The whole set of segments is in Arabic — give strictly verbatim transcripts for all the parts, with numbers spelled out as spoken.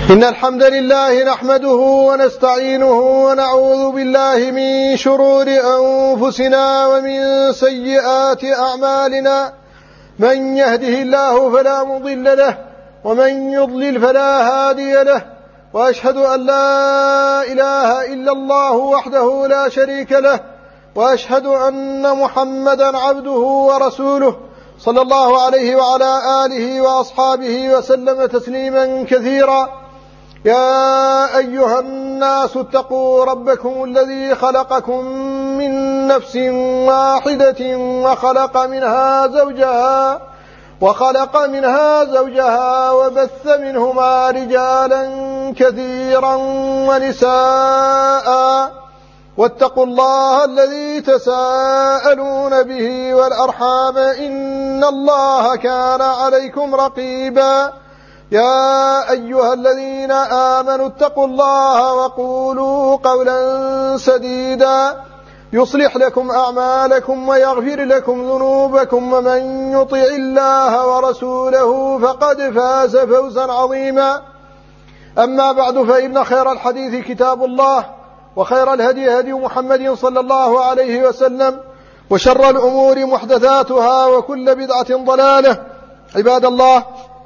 إن الحمد لله نحمده ونستعينه ونعوذ بالله من شرور أنفسنا ومن سيئات أعمالنا. من يهده الله فلا مضل له ومن يضلل فلا هادي له، وأشهد أن لا إله إلا الله وحده لا شريك له، وأشهد أن محمدا عبده ورسوله صلى الله عليه وعلى آله وأصحابه وسلم تسليما كثيرا. يا أيها الناس اتقوا ربكم الذي خلقكم من نفس واحدة وخلق منها زوجها وخلق منها زوجها وبث منهما رجالا كثيرا ونساء، واتقوا الله الذي تساءلون به والأرحام إن الله كان عليكم رقيبا. يا أيها الذين آمنوا اتقوا الله وقولوا قولا سديدا يصلح لكم أعمالكم ويغفر لكم ذنوبكم، ومن يطع الله ورسوله فقد فاز فوزا عظيما. أما بعد، فإن خير الحديث كتاب الله، وخير الهدي هدي محمد صلى الله عليه وسلم، وشر الأمور محدثاتها، وكل بدعة ضلالة. عباد الله،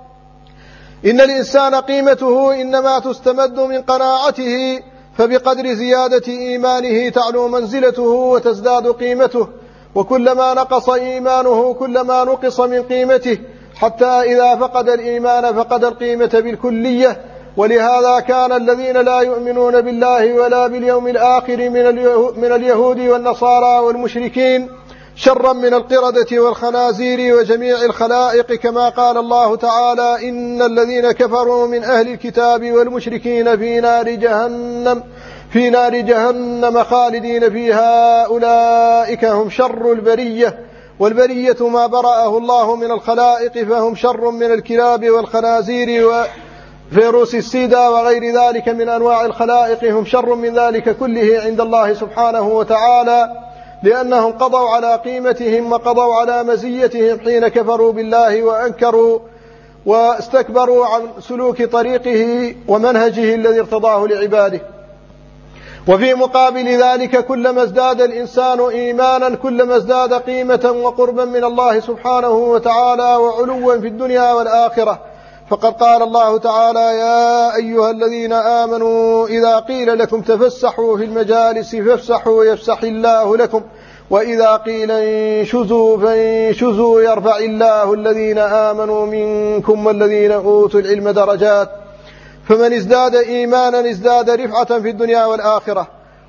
إن الإنسان قيمته إنما تستمد من قناعته، فبقدر زيادة إيمانه تعلو منزلته وتزداد قيمته، وكلما نقص إيمانه كلما نقص من قيمته، حتى إذا فقد الإيمان فقد القيمة بالكلية. ولهذا كان الذين لا يؤمنون بالله ولا باليوم الآخر من اليهود والنصارى والمشركين شرا من القردة والخنازير وجميع الخلائق، كما قال الله تعالى: إن الذين كفروا من أهل الكتاب والمشركين في نار جهنم في نار جهنم خالدين فيها أولئك هم شر البرية. والبرية ما برأه الله من الخلائق، فهم شر من الكلاب والخنازير وفيروس السيدا وغير ذلك من أنواع الخلائق، هم شر من ذلك كله عند الله سبحانه وتعالى، لأنهم قضوا على قيمتهم وقضوا على مزيتهم حين كفروا بالله وأنكروا واستكبروا عن سلوك طريقه ومنهجه الذي ارتضاه لعباده. وفي مقابل ذلك، كلما ازداد الإنسان إيمانا كلما ازداد قيمة وقربا من الله سبحانه وتعالى وعلوا في الدنيا والآخرة. فقد قال الله تعالى: يا أيها الذين آمنوا إذا قيل لكم تفسحوا في المجالس فافسحوا يفسح الله لكم، وإذا قيل انشزوا فانشزوا يرفع الله الذين آمنوا منكم والذين أوتوا العلم درجات. فمن ازداد إيمانا ازداد رفعة في الدنيا والآخرة.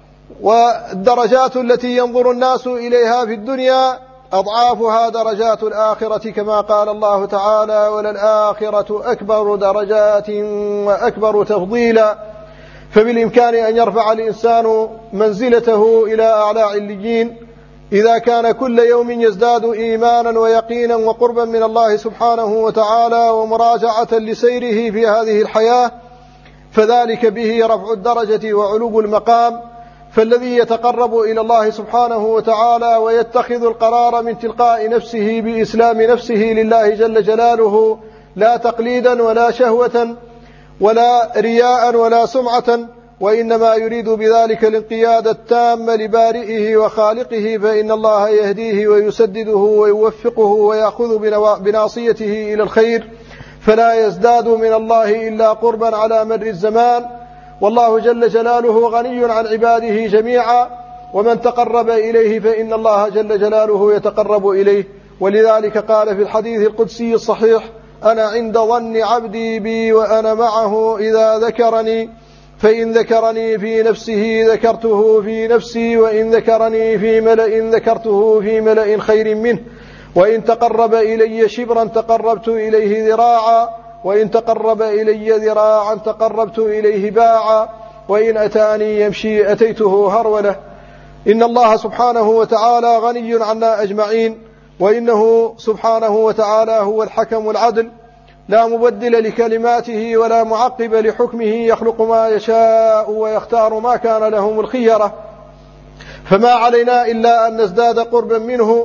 والدرجات التي ينظر الناس إليها في الدنيا أضعافها درجات الآخرة، كما قال الله تعالى: وللآخرة أكبر درجات وأكبر تفضيلا. فبالإمكان أن يرفع الإنسان منزلته إلى أعلى عليين إذا كان كل يوم يزداد إيمانا ويقينا وقربا من الله سبحانه وتعالى ومراجعة لسيره في هذه الحياة، فذلك به رفع الدرجة وعلو المقام. فالذي يتقرب إلى الله سبحانه وتعالى ويتخذ القرار من تلقاء نفسه بإسلام نفسه لله جل جلاله، لا تقليدا ولا شهوة ولا رياء ولا سمعة، وإنما يريد بذلك الانقياد التام لبارئه وخالقه، فإن الله يهديه ويسدده ويوفقه ويأخذ بناصيته إلى الخير، فلا يزداد من الله إلا قربا على مر الزمان. والله جل جلاله غني عن عباده جميعا، ومن تقرب إليه فإن الله جل جلاله يتقرب إليه. ولذلك قال في الحديث القدسي الصحيح: أنا عند ظن عبدي بي وأنا معه إذا ذكرني، فإن ذكرني في نفسه ذكرته في نفسي، وإن ذكرني في ملأ ذكرته في ملأ خير منه، وإن تقرب إلي شبرا تقربت إليه ذراعا، وإن تقرب إلي ذراعا تقربت إليه باعا، وإن أتاني يمشي أتيته هرولة. إن الله سبحانه وتعالى غني عنا أجمعين، وإنه سبحانه وتعالى هو الحكم العدل، لا مبدل لكلماته ولا معقب لحكمه، يخلق ما يشاء ويختار ما كان لهم الخيرة. فما علينا إلا أن نزداد قربا منه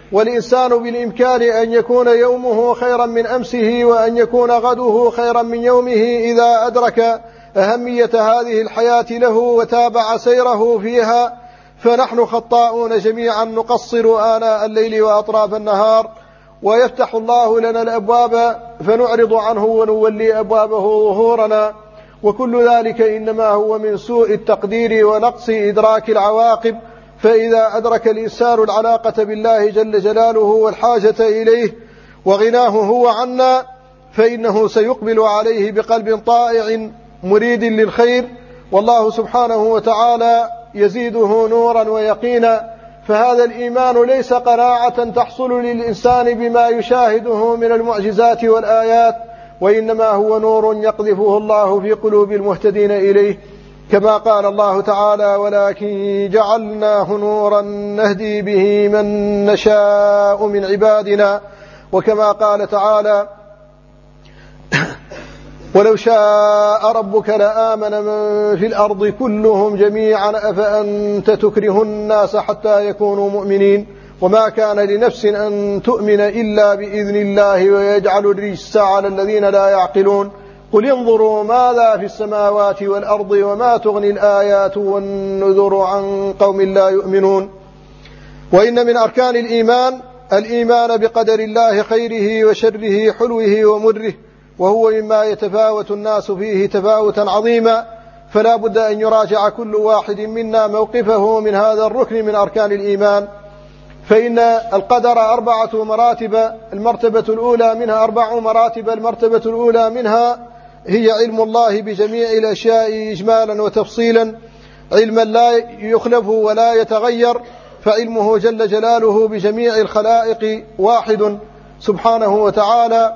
والإنسان بالإمكان أن يكون يومه خيرا من أمسه، وأن يكون غده خيرا من يومه إذا أدرك أهمية هذه الحياة له وتابع سيره فيها. فنحن خطاؤون جميعا نقصر آناء الليل وأطراف النهار، ويفتح الله لنا الأبواب فنعرض عنه ونولي أبوابه ظهورنا، وكل ذلك إنما هو من سوء التقدير ونقص إدراك العواقب. فإذا أدرك الإنسان العلاقة بالله جل جلاله والحاجة إليه وغناه هو عنا، فإنه سيقبل عليه بقلب طائع مريد للخير، والله سبحانه وتعالى يزيده نورا ويقينا. فهذا الإيمان ليس قناعة تحصل للإنسان بما يشاهده من المعجزات والآيات، وإنما هو نور يقذفه الله في قلوب المهتدين إليه، كما قال الله تعالى: ولكن جعلناه نورا نهدي به من نشاء من عبادنا. وكما قال تعالى: ولو شاء ربك لآمن من في الأرض كلهم جميعا أفأنت تكره الناس حتى يكونوا مؤمنين، وما كان لنفس أن تؤمن إلا بإذن الله ويجعل الرجس على الذين لا يعقلون. قل انظروا ماذا في السماوات والأرض وما تغني الآيات والنذر عن قوم لا يؤمنون. وإن من أركان الإيمان الإيمان بقدر الله خيره وشره حلوه ومره، وهو مما يتفاوت الناس فيه تفاوتا عظيما، فلا بد أن يراجع كل واحد منا موقفه من هذا الركن من أركان الإيمان. فإن القدر أربعة مراتب، المرتبة الأولى منها أربع مراتب، المرتبة الأولى منها هي علم الله بجميع الأشياء إجمالا وتفصيلا، علما لا يخلف ولا يتغير، فعلمه جل جلاله بجميع الخلائق واحد سبحانه وتعالى.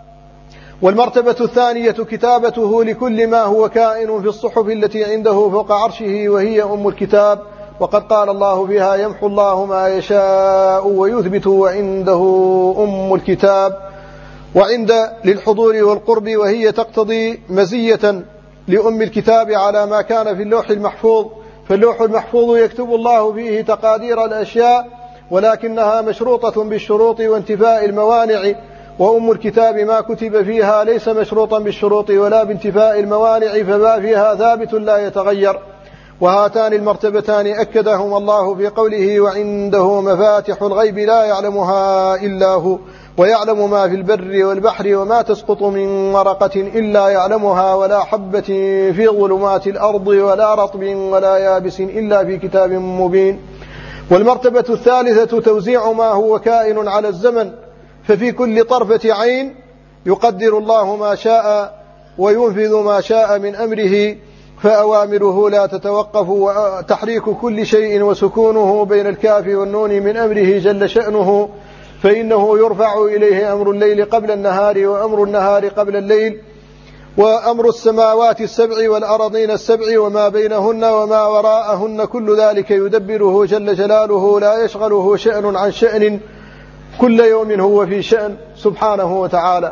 والمرتبة الثانية كتابته لكل ما هو كائن في الصحف التي عنده فوق عرشه، وهي أم الكتاب، وقد قال الله فيها: يمحو الله ما يشاء ويثبت وعنده أم الكتاب. وعند للحضور والقرب، وهي تقتضي مزية لأم الكتاب على ما كان في اللوح المحفوظ، فاللوح المحفوظ يكتب الله فيه تقادير الأشياء، ولكنها مشروطة بالشروط وانتفاء الموانع، وأم الكتاب ما كتب فيها ليس مشروطا بالشروط ولا بانتفاء الموانع، فما فيها ثابت لا يتغير. وهاتان المرتبتان أكدهما الله في قوله: وعنده مفاتح الغيب لا يعلمها إلا هو ويعلم ما في البر والبحر وما تسقط من ورقة إلا يعلمها ولا حبة في ظلمات الأرض ولا رطب ولا يابس إلا في كتاب مبين. والمرتبة الثالثة توزيع ما هو كائن على الزمن، ففي كل طرفة عين يقدر الله ما شاء وينفذ ما شاء من أمره، فأوامره لا تتوقف، وتحريك كل شيء وسكونه بين الكاف والنون من أمره جل شأنه، فإنه يرفع إليه أمر الليل قبل النهار وأمر النهار قبل الليل، وأمر السماوات السبع والأرضين السبع وما بينهن وما وراءهن، كل ذلك يدبره جل جلاله لا يشغله شأن عن شأن، كل يوم هو في شأن سبحانه وتعالى.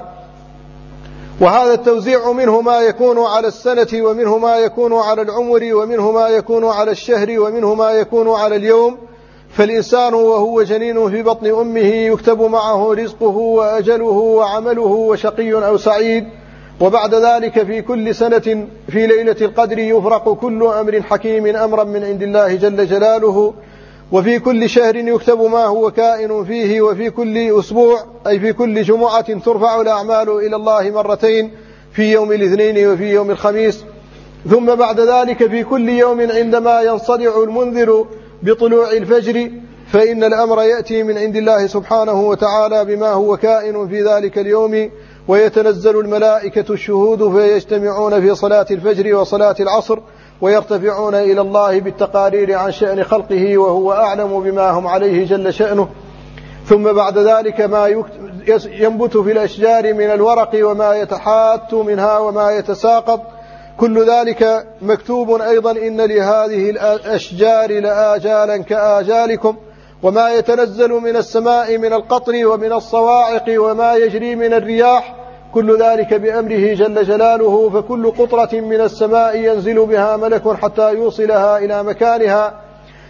وهذا التوزيع منه ما يكون على السنة، ومنه ما يكون على العمر، ومنه ما يكون على الشهر، ومنه ما يكون على اليوم. فالإنسان وهو جنين في بطن أمه يكتب معه رزقه وأجله وعمله وشقي أو سعيد، وبعد ذلك في كل سنة في ليلة القدر يفرق كل أمر حكيم أمرا من عند الله جل جلاله، وفي كل شهر يكتب ما هو كائن فيه، وفي كل أسبوع أي في كل جمعة ترفع الأعمال إلى الله مرتين، في يوم الاثنين وفي يوم الخميس. ثم بعد ذلك في كل يوم عندما ينصدع المنذر بطلوع الفجر، فإن الأمر يأتي من عند الله سبحانه وتعالى بما هو كائن في ذلك اليوم، ويتنزل الملائكة الشهود فيجتمعون في صلاة الفجر وصلاة العصر، ويرتفعون إلى الله بالتقارير عن شأن خلقه، وهو أعلم بما هم عليه جل شأنه. ثم بعد ذلك ما ينبت في الأشجار من الورق وما يتحات منها وما يتساقط، كل ذلك مكتوب أيضا. إن لهذه الأشجار لآجالا كآجالكم، وما يتنزل من السماء من القطر ومن الصواعق وما يجري من الرياح، كل ذلك بأمره جل جلاله. فكل قطرة من السماء ينزل بها ملك حتى يوصلها إلى مكانها،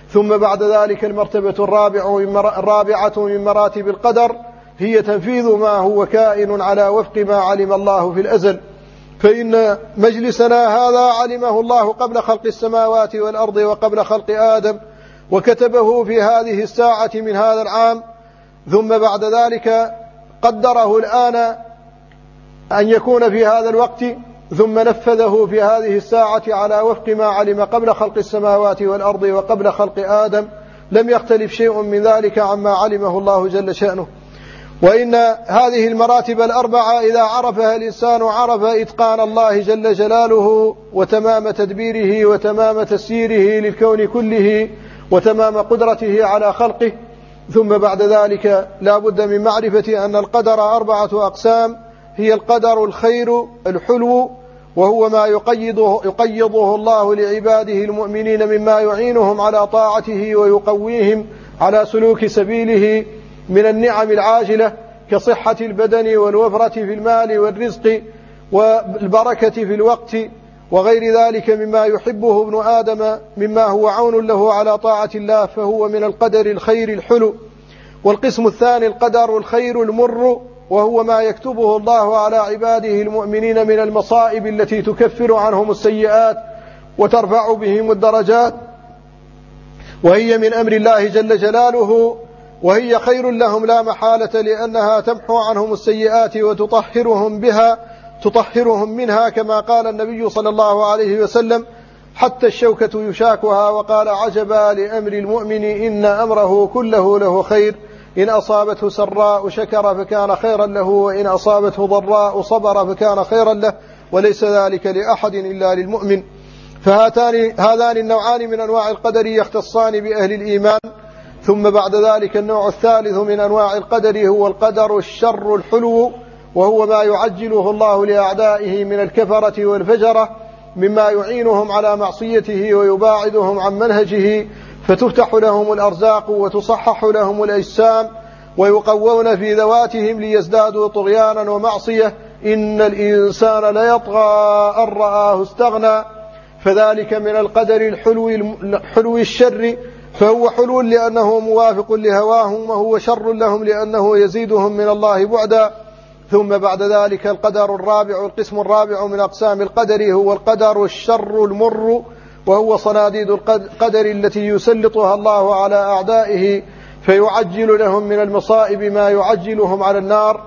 ثم بعد ذلك المرتبة الرابعة الرابعة من مراتب القدر هي تنفيذ ما هو كائن على وفق ما علم الله في الأزل، فإن مجلسنا هذا علمه الله قبل خلق السماوات والأرض وقبل خلق آدم، وكتبه في هذه الساعة من هذا العام، ثم بعد ذلك قدره الآن أن يكون في هذا الوقت، ثم نفذه في هذه الساعة على وفق ما علم قبل خلق السماوات والأرض وقبل خلق آدم، لم يختلف شيء من ذلك عما علمه الله جل شأنه. وإن هذه المراتب الأربعة إذا عرفها الإنسان عرف إتقان الله جل جلاله وتمام تدبيره وتمام تسييره للكون كله وتمام قدرته على خلقه. ثم بعد ذلك لا بد من معرفة أن القدر أربعة أقسام، هي القدر الخير الحلو، وهو ما يقيضه, يقيضه الله لعباده المؤمنين مما يعينهم على طاعته ويقويهم على سلوك سبيله من النعم العاجلة كصحة البدن والوفرة في المال والرزق والبركة في الوقت وغير ذلك مما يحبه ابن آدم مما هو عون له على طاعة الله، فهو من القدر الخير الحلو. والقسم الثاني القدر الخير المر، وهو ما يكتبه الله على عباده المؤمنين من المصائب التي تكفر عنهم السيئات وترفع بهم الدرجات، وهي من أمر الله جل جلاله، وهي خير لهم لا محالة، لأنها تمحو عنهم السيئات وتطهرهم بها تطهرهم منها، كما قال النبي صلى الله عليه وسلم: حتى الشوكة يشاكها. وقال: عجبا لأمر المؤمن إن أمره كله له خير، إن أصابته سراء شكر فكان خيرا له، وإن أصابته ضراء صبر فكان خيرا له، وليس ذلك لأحد إلا للمؤمن. فهاتان هذان النوعان من أنواع القدر يختصان بأهل الإيمان. ثم بعد ذلك النوع الثالث من أنواع القدر هو القدر الشر الحلو، وهو ما يعجله الله لأعدائه من الكفرة والفجرة مما يعينهم على معصيته ويباعدهم عن منهجه، فتفتح لهم الأرزاق وتصحح لهم الأجسام ويقوون في ذواتهم ليزدادوا طغيانا ومعصية. إن الإنسان ليطغى أن رآه استغنى. فذلك من القدر الحلو الحلو الشر، فهو حلو لأنه موافق لهواهم، وهو شر لهم لأنه يزيدهم من الله بعدا. ثم بعد ذلك القدر الرابع القسم الرابع من أقسام القدر هو القدر الشر المر، وهو صناديد القدر التي يسلطها الله على أعدائه فيعجل لهم من المصائب ما يعجلهم على النار،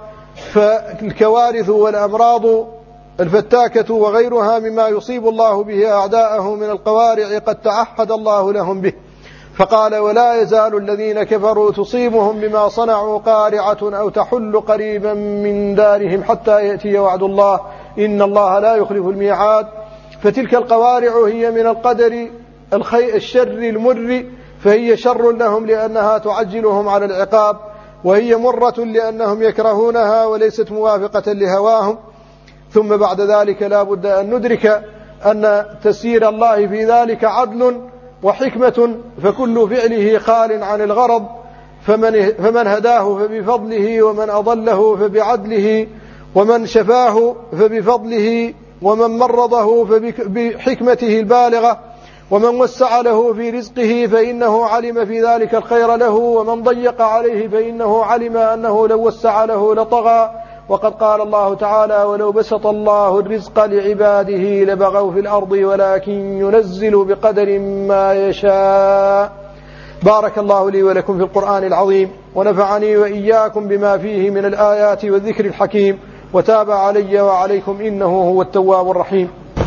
فالكوارث والأمراض الفتاكة وغيرها مما يصيب الله به أعداءه من القوارع قد تعهد الله لهم به، فقال: ولا يزال الذين كفروا تصيبهم بما صنعوا قارعة أو تحل قريبا من دارهم حتى يأتي وعد الله إن الله لا يخلف الميعاد. فتلك القوارع هي من القدر الشر المر، فهي شر لهم لأنها تعجلهم على العقاب، وهي مرة لأنهم يكرهونها وليست موافقة لهواهم. ثم بعد ذلك لا بد أن ندرك أن تسيير الله في ذلك عدل وحكمة، فكل فعله خال عن الغرض، فمن, فمن هداه فبفضله، ومن أضله فبعدله، ومن شفاه فبفضله، ومن مرضه فبحكمته البالغة، ومن وسع له في رزقه فإنه علم في ذلك الخير له، ومن ضيق عليه فإنه علم أنه لو وسع له لطغى. وقد قال الله تعالى: ولو بسط الله الرزق لعباده لبغوا في الأرض ولكن ينزل بقدر ما يشاء. بارك الله لي ولكم في القرآن العظيم، ونفعني وإياكم بما فيه من الآيات والذكر الحكيم، وتاب علي وعليكم إنه هو التواب الرحيم.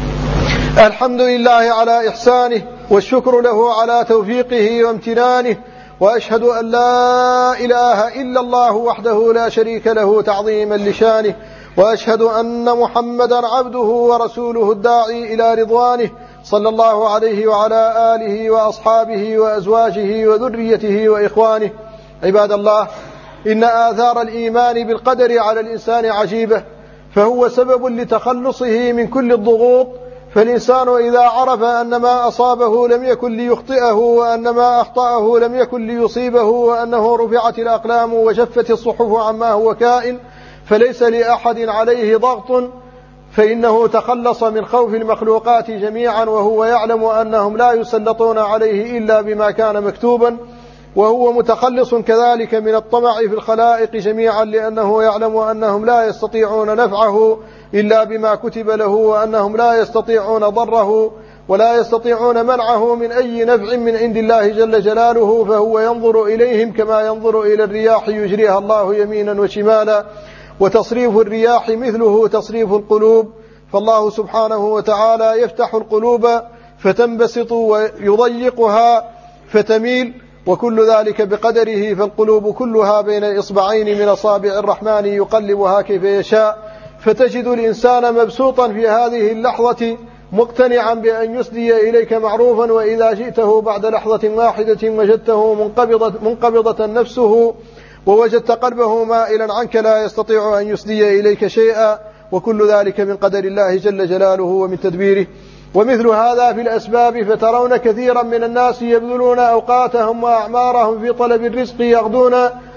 الحمد لله على إحسانه، والشكر له على توفيقه وامتنانه، وأشهد أن لا إله إلا الله وحده لا شريك له تعظيما لشانه، وأشهد أن محمدا عبده ورسوله الداعي إلى رضوانه، صلى الله عليه وعلى آله وأصحابه وأزواجه وذريته وإخوانه. عباد الله، إن آثار الإيمان بالقدر على الإنسان عجيبة، فهو سبب لتخلصه من كل الضغوط. فالإنسان إذا عرف أن ما أصابه لم يكن ليخطئه، وأن ما أخطأه لم يكن ليصيبه، وأنه رفعت الأقلام وجفت الصحف عما هو كائن، فليس لأحد عليه ضغط، فإنه تخلص من خوف المخلوقات جميعا، وهو يعلم أنهم لا يسلطون عليه إلا بما كان مكتوبا، وهو متخلص كذلك من الطمع في الخلائق جميعا، لأنه يعلم أنهم لا يستطيعون نفعه إلا بما كتب له، وأنهم لا يستطيعون ضره ولا يستطيعون منعه من أي نفع من عند الله جل جلاله، فهو ينظر إليهم كما ينظر إلى الرياح يجريها الله يمينا وشمالا، وتصريف الرياح مثله تصريف القلوب، فالله سبحانه وتعالى يفتح القلوب فتنبسط ويضيقها فتميل، وكل ذلك بقدره، فالقلوب كلها بين إصبعين من أصابع الرحمن يقلبها كيف يشاء، فتجد الإنسان مبسوطا في هذه اللحظة مقتنعا بأن يسدي إليك معروفا، وإذا جئته بعد لحظة واحدة وجدته منقبضة, منقبضة نفسه، ووجدت قلبه مائلا عنك لا يستطيع أن يسدي إليك شيئا، وكل ذلك من قدر الله جل جلاله ومن تدبيره. ومثل هذا في الأسباب، فترون كثيرا من الناس يبذلون أوقاتهم وأعمارهم في طلب الرزق، يغدون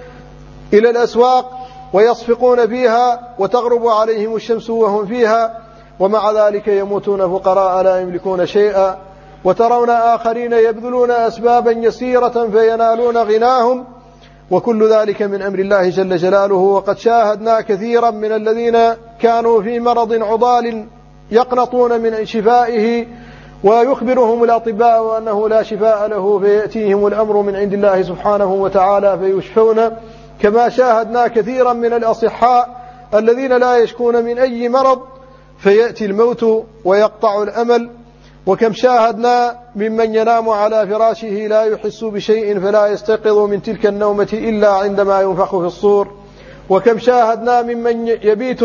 إلى الأسواق ويصفقون فيها وتغرب عليهم الشمس وهم فيها، ومع ذلك يموتون فقراء لا يملكون شيئا. وترون آخرين يبذلون أسبابا يسيرة فينالون غناهم، وكل ذلك من أمر الله جل جلاله. وقد شاهدنا كثيرا من الذين كانوا في مرض عضال يقنطون من شفائه، ويخبرهم الأطباء أنه لا شفاء له، فيأتيهم الأمر من عند الله سبحانه وتعالى فيشفون، كما شاهدنا كثيرا من الأصحاء الذين لا يشكون من أي مرض فيأتي الموت ويقطع الأمل. وكم شاهدنا ممن ينام على فراشه لا يحس بشيء فلا يستيقظ من تلك النومة إلا عندما ينفخ في الصور. وكم شاهدنا ممن يبيت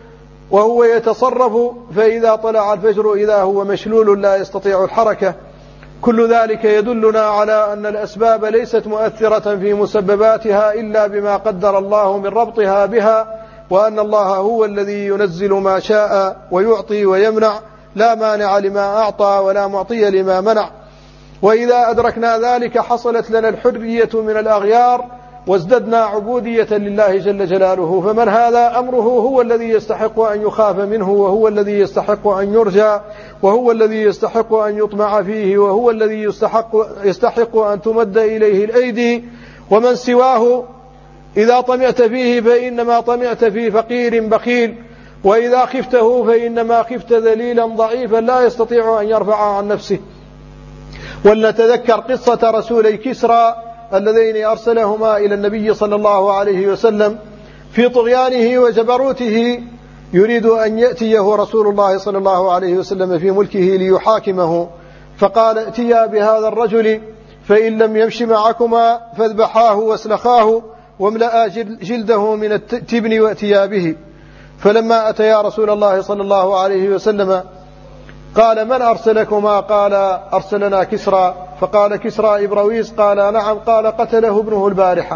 وهو يتصرف فإذا طلع الفجر إذا هو مشلول لا يستطيع الحركة. كل ذلك يدلنا على أن الأسباب ليست مؤثرة في مسبباتها إلا بما قدر الله من ربطها بها، وأن الله هو الذي ينزل ما شاء ويعطي ويمنع، لا مانع لما أعطى ولا معطي لما منع. وإذا أدركنا ذلك حصلت لنا الحرية من الأغيار، وازددنا عبودية لله جل جلاله. فمن هذا أمره هو الذي يستحق أن يخاف منه، وهو الذي يستحق أن يرجى، وهو الذي يستحق أن يطمع فيه، وهو الذي يستحق, يستحق أن تمد إليه الأيدي. ومن سواه إذا طمعت فيه فإنما طمعت في فقير بخيل، وإذا خفته فإنما خفت ذليلا ضعيفا لا يستطيع أن يرفع عن نفسه. ولنتذكر قصة رسولي كسرى اللذين أرسلهما إلى النبي صلى الله عليه وسلم في طغيانه وجبروته، يريد أن يأتيه رسول الله صلى الله عليه وسلم في ملكه ليحاكمه، فقال: ائتيا بهذا الرجل فإن لم يمش معكما فاذبحاه واسلخاه واملأ جلده من التبن واتيا به. فلما أتيا رسول الله صلى الله عليه وسلم قال: من أرسلكما؟ قال: أرسلنا كسرى. فقال كسرى: إبرويس؟ قال: نعم. قال: قتله ابنه البارحة.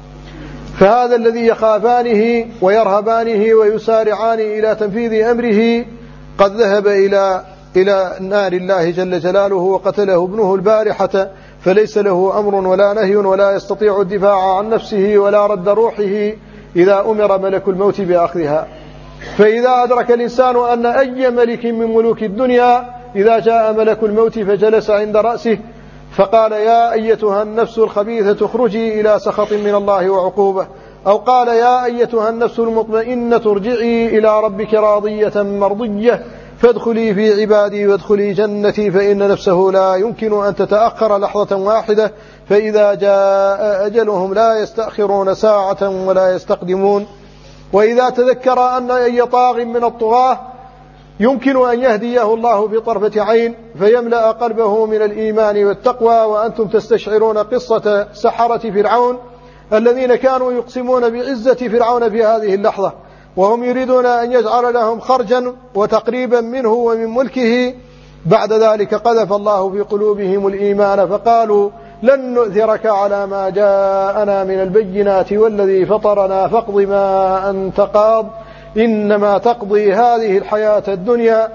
فهذا الذي يخافانه ويرهبانه ويسارعان إلى تنفيذ أمره قد ذهب إلى إلى نار الله جل جلاله وقتله ابنه البارحة، فليس له أمر ولا نهي ولا يستطيع الدفاع عن نفسه ولا رد روحه إذا أمر ملك الموت بأخذها. فإذا أدرك الإنسان أن أي ملك من ملوك الدنيا إذا جاء ملك الموت فجلس عند رأسه فقال: يا أيتها النفس الخبيثة اخرجي إلى سخط من الله وعقوبة، أو قال: يا أيتها النفس المطمئنة ارجعي إلى ربك راضية مرضية فادخلي في عبادي وادخلي جنتي، فإن نفسه لا يمكن أن تتأخر لحظة واحدة، فإذا جاء أجلهم لا يستأخرون ساعة ولا يستقدمون. وإذا تذكر أن أي طاغ من الطغاة يمكن أن يهديه الله في طرفة عين فيملأ قلبه من الإيمان والتقوى. وأنتم تستشعرون قصة سحرة فرعون الذين كانوا يقسمون بعزة فرعون في هذه اللحظة، وهم يريدون أن يجعل لهم خرجا وتقريبا منه ومن ملكه. بعد ذلك قذف الله في قلوبهم الإيمان فقالوا: لن نؤثرك على ما جاءنا من البينات والذي فطرنا فاقض ما أنت قاض إنما تقضي هذه الحياة الدنيا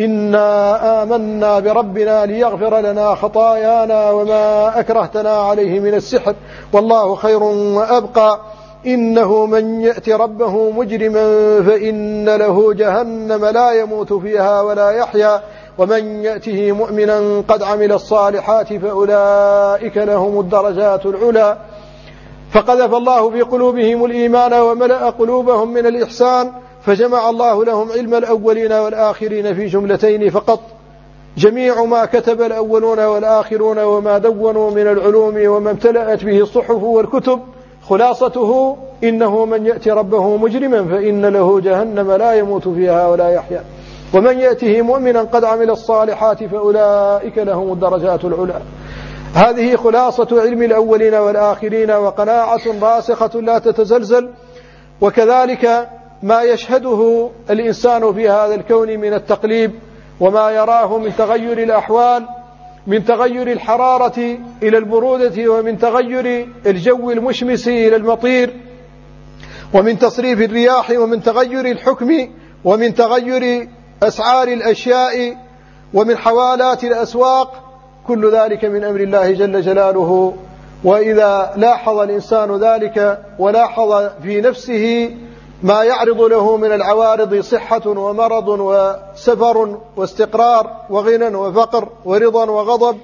إنا آمنا بربنا ليغفر لنا خطايانا وما أكرهتنا عليه من السحر والله خير وأبقى. إنه من يأت ربه مجرما فإن له جهنم لا يموت فيها ولا يحيا ومن يأته مؤمنا قد عمل الصالحات فأولئك لهم الدرجات العلى. فقذف الله في قلوبهم الإيمان وملأ قلوبهم من الإحسان، فجمع الله لهم علم الأولين والآخرين في جملتين فقط: جميع ما كتب الأولون والآخرون وما دونوا من العلوم وما امتلأت به الصحف والكتب، خلاصته: إنه من يأتي ربه مجرما فإن له جهنم لا يموت فيها ولا يحيا ومن يأته مؤمنا قد عمل الصالحات فأولئك لهم الدرجات العلى. هذه خلاصة علم الأولين والآخرين، وقناعة راسخة لا تتزلزل. وكذلك ما يشهده الإنسان في هذا الكون من التقليب وما يراه من تغير الأحوال، من تغير الحرارة إلى البرودة، ومن تغير الجو المشمس إلى المطير، ومن تصريف الرياح، ومن تغير الحكم، ومن تغير أسعار الأشياء، ومن حوالات الأسواق، كل ذلك من أمر الله جل جلاله. وإذا لاحظ الإنسان ذلك ولاحظ في نفسه ما يعرض له من العوارض: صحة ومرض وسفر واستقرار وغنى وفقر ورضا وغضب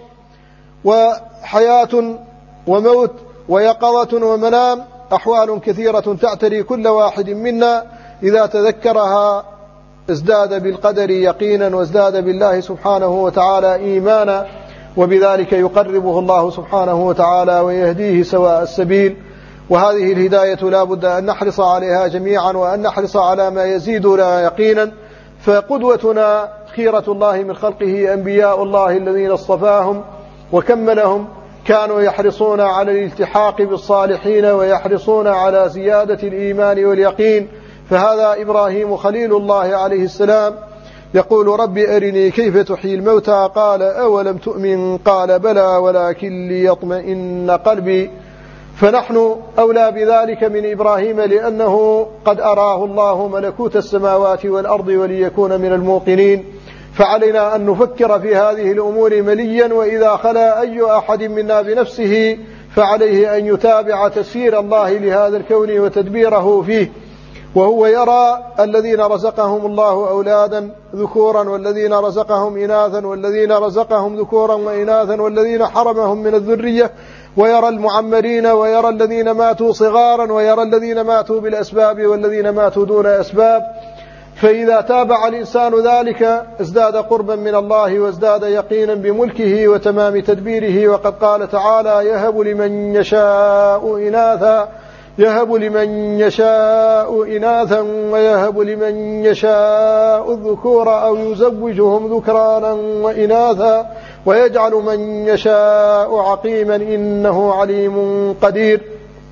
وحياة وموت ويقظة ومنام، أحوال كثيرة تعتري كل واحد منا، إذا تذكرها ازداد بالقدر يقينا وازداد بالله سبحانه وتعالى إيمانا، وبذلك يقربه الله سبحانه وتعالى ويهديه سواء السبيل. وهذه الهداية لا بد أن نحرص عليها جميعا، وأن نحرص على ما يزيدنا يقينا. فقدوتنا خيرة الله من خلقه أنبياء الله الذين اصطفاهم وكملهم، كانوا يحرصون على الالتحاق بالصالحين ويحرصون على زيادة الإيمان واليقين. فهذا إبراهيم خليل الله عليه السلام يقول: رب أرني كيف تحيي الموتى، قال: أولم تؤمن؟ قال: بلى ولكن ليطمئن قلبي. فنحن أولى بذلك من إبراهيم، لأنه قد أراه الله ملكوت السماوات والأرض وليكون من الموقنين. فعلينا أن نفكر في هذه الأمور مليا، وإذا خلا أي أحد منا بنفسه فعليه أن يتابع تسيير الله لهذا الكون وتدبيره فيه. وهو يرى الذين رزقهم الله أولادا ذكورا والذين رزقهم إناثا والذين رزقهم ذكورا وإناثا والذين حرمهم من الذرية، ويرى المعمرين ويرى الذين ماتوا صغارا ويرى الذين ماتوا بالأسباب والذين ماتوا دون أسباب. فإذا تابع الإنسان ذلك ازداد قربا من الله وازداد يقينا بملكه وتمام تدبيره. وقد قال تعالى: يهب لمن يشاء إناثا يهب لمن يشاء إناثا ويهب لمن يشاء الذكور أو يزوجهم ذكرانا وإناثا ويجعل من يشاء عقيما إنه عليم قدير.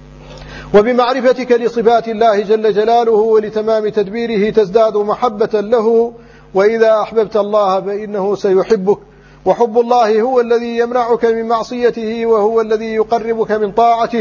وبمعرفتك لصفات الله جل جلاله ولتمام تدبيره تزداد محبة له، وإذا أحببت الله فإنه سيحبك. وحب الله هو الذي يمنعك من معصيته، وهو الذي يقربك من طاعته.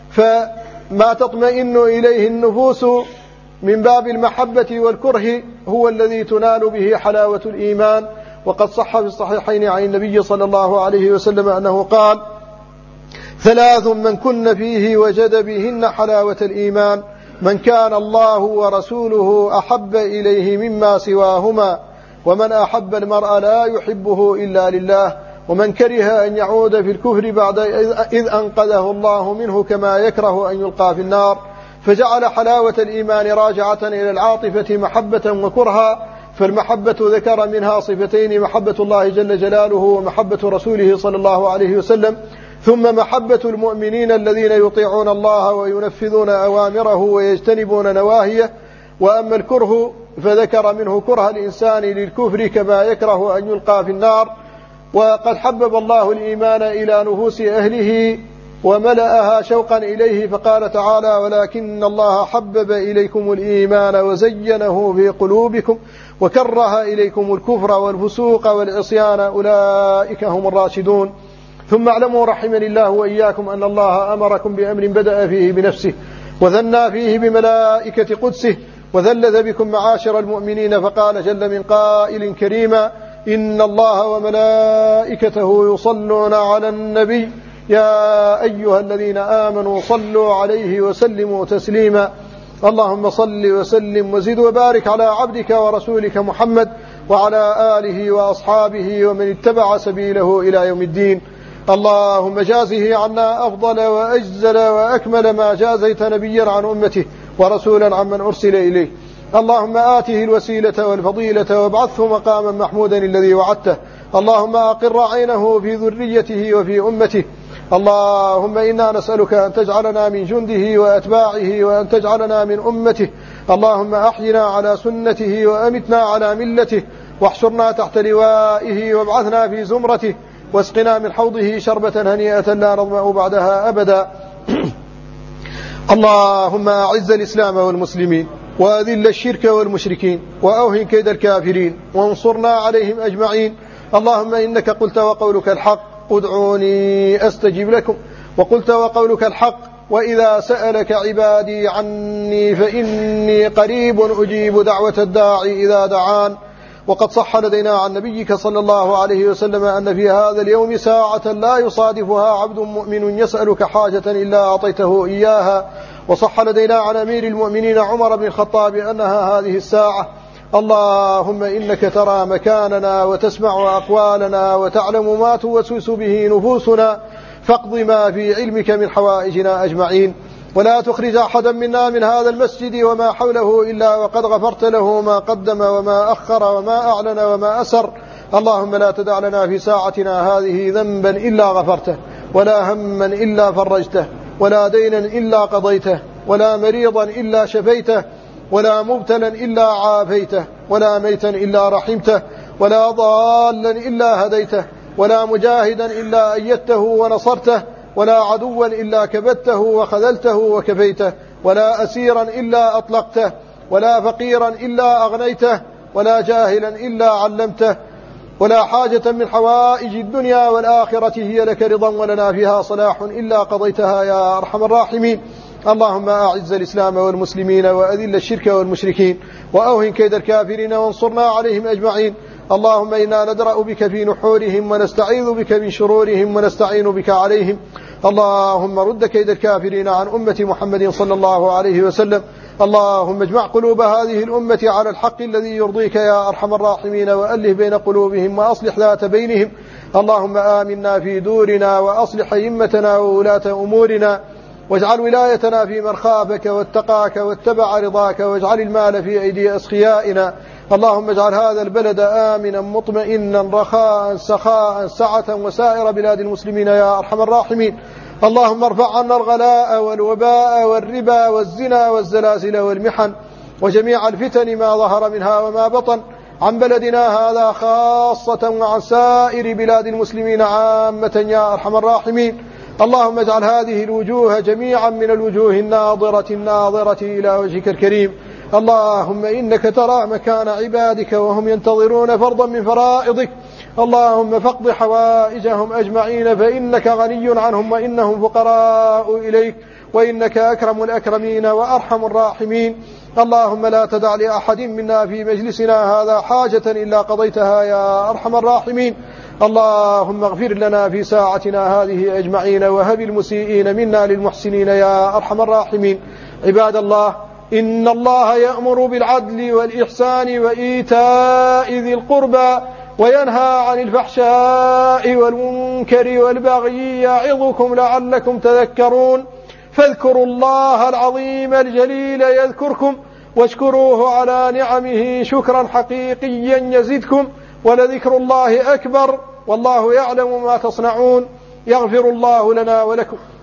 فما تطمئن إليه النفوس من باب المحبة والكره هو الذي تنال به حلاوة الإيمان. وقد صح في الصحيحين عن النبي صلى الله عليه وسلم أنه قال: ثلاث من كن فيه وجد بهن حلاوة الإيمان: من كان الله ورسوله أحب إليه مما سواهما، ومن أحب المرء لا يحبه إلا لله، ومن كره أن يعود في الكفر بعد إذ أنقذه الله منه كما يكره أن يلقى في النار. فجعل حلاوة الإيمان راجعة إلى العاطفة محبة وكرها. فالمحبة ذكر منها صفتين: محبة الله جل جلاله ومحبة رسوله صلى الله عليه وسلم، ثم محبة المؤمنين الذين يطيعون الله وينفذون أوامره ويجتنبون نواهيه. وأما الكره فذكر منه كره الإنسان للكفر كما يكره أن يلقى في النار. وقد حبب الله الإيمان إلى نفوس أهله وملأها شوقا إليه، فقال تعالى: ولكن الله حبب إليكم الإيمان وزينه في قلوبكم وكره إليكم الكفر والفسوق والعصيان أولئك هم الراشدون. ثم اعلموا رحمني الله وإياكم أن الله أمركم بأمر بدأ فيه بنفسه وثنى فيه بملائكة قدسه وثلث بكم معاشر المؤمنين، فقال جل من قائل كريما: إن الله وملائكته يصلون على النبي يا أيها الذين آمنوا صلوا عليه وسلموا تسليما. اللهم صل وسلم وزد وبارك على عبدك ورسولك محمد وعلى آله وأصحابه ومن اتبع سبيله إلى يوم الدين. اللهم جازه عنا أفضل وأجزل وأكمل ما جازيت نبيا عن أمته ورسولا عمن أرسل إليه. اللهم آته الوسيلة والفضيلة وابعثه مقاما محمودا الذي وعدته. اللهم أقر عينه في ذريته وفي أمته. اللهم إنا نسألك أن تجعلنا من جنده وأتباعه وأن تجعلنا من أمته. اللهم أحينا على سنته وأمتنا على ملته واحشرنا تحت لوائه وابعثنا في زمرته واسقنا من حوضه شربة هنيئة لا نظمأ بعدها أبدا. اللهم أعز الإسلام والمسلمين وأذل الشرك والمشركين وأوهن كيد الكافرين وانصرنا عليهم أجمعين. اللهم إنك قلت وقولك الحق ادعوني أستجب لكم، وقلت وقولك الحق وإذا سألك عبادي عني فإني قريب أجيب دعوة الداعي إذا دعان. وقد صح لدينا عن نبيك صلى الله عليه وسلم أن في هذا اليوم ساعة لا يصادفها عبد مؤمن يسألك حاجة إلا أعطيته إياها. وصح لدينا عن أمير المؤمنين عمر بن الخطاب أنها هذه الساعة. اللهم إنك ترى مكاننا وتسمع أقوالنا وتعلم ما توسوس به نفوسنا، فاقض ما في علمك من حوائجنا أجمعين، ولا تخرج أحدا منا من هذا المسجد وما حوله إلا وقد غفرت له ما قدم وما أخر وما أعلن وما أسر. اللهم لا تدع لنا في ساعتنا هذه ذنبا إلا غفرته، ولا هما إلا فرجته، ولا دينا إلا قضيته، ولا مريضا إلا شفيته، ولا مبتلا إلا عافيته، ولا ميتا إلا رحمته، ولا ضالا إلا هديته، ولا مجاهدا إلا أيدته ونصرته، ولا عدوا إلا كبته وخذلته وكفيته، ولا أسيرا إلا أطلقته، ولا فقيرا إلا أغنيته، ولا جاهلا إلا علمته، ولا حاجة من حوائج الدنيا والآخرة هي لك رضا ولنا فيها صلاح إلا قضيتها يا أرحم الراحمين. اللهم أعز الإسلام والمسلمين وأذل الشرك والمشركين وأوهن كيد الكافرين وانصرنا عليهم أجمعين. اللهم إنا ندرأ بك في نحورهم ونستعيذ بك من شرورهم ونستعين بك عليهم. اللهم رد كيد الكافرين عن أمة محمد صلى الله عليه وسلم. اللهم اجمع قلوب هذه الأمة على الحق الذي يرضيك يا أرحم الراحمين، وألف بين قلوبهم وأصلح ذات بينهم. اللهم آمنا في دورنا وأصلح أئمتنا وولاة أمورنا، واجعل ولايتنا في من خافك واتقاك واتبع رضاك، واجعل المال في أيدي أسخيائنا. اللهم اجعل هذا البلد آمنا مطمئنا رخاء سخاء سعة وسائر بلاد المسلمين يا أرحم الراحمين. اللهم ارفع عنا الغلاء والوباء والربا والزنا والزلازل والمحن وجميع الفتن ما ظهر منها وما بطن عن بلدنا هذا خاصة وعن سائر بلاد المسلمين عامة يا أرحم الراحمين. اللهم اجعل هذه الوجوه جميعا من الوجوه الناظرة الناظرة إلى وجهك الكريم. اللهم إنك ترى مكان عبادك وهم ينتظرون فرضا من فرائضك. اللهم فاقض حوائجهم أجمعين فإنك غني عنهم وإنهم فقراء إليك، وإنك أكرم الأكرمين وأرحم الراحمين. اللهم لا تدع لأحد منا في مجلسنا هذا حاجة إلا قضيتها يا أرحم الراحمين. اللهم اغفر لنا في ساعتنا هذه أجمعين، وهب المسيئين منا للمحسنين يا أرحم الراحمين. عباد الله، إن الله يأمر بالعدل والإحسان وإيتاء ذي القربى وينهى عن الفحشاء والمنكر والبغي يعظكم لعلكم تذكرون. فاذكروا الله العظيم الجليل يذكركم، واشكروه على نعمه شكرا حقيقيا يزدكم، ولذكر الله أكبر والله يعلم ما تصنعون. يغفر الله لنا ولكم.